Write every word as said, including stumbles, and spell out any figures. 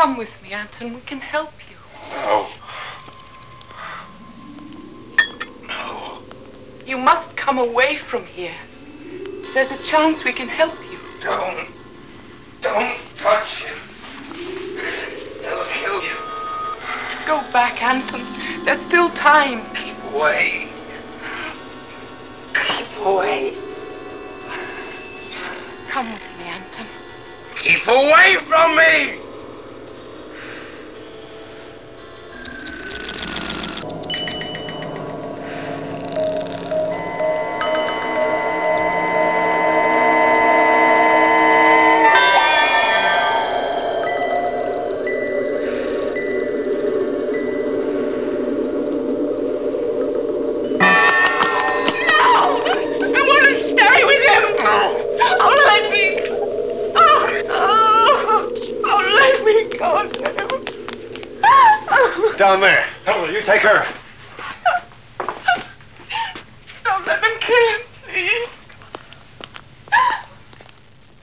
Come with me, Anton. We can help you. No. No. You must come away from here. There's a chance we can help you. Don't. Don't touch him. They'll kill you. Go back, Anton. There's still time. Keep away. Keep away. Come with me, Anton. Keep away from me! Down there. Hello, you take her.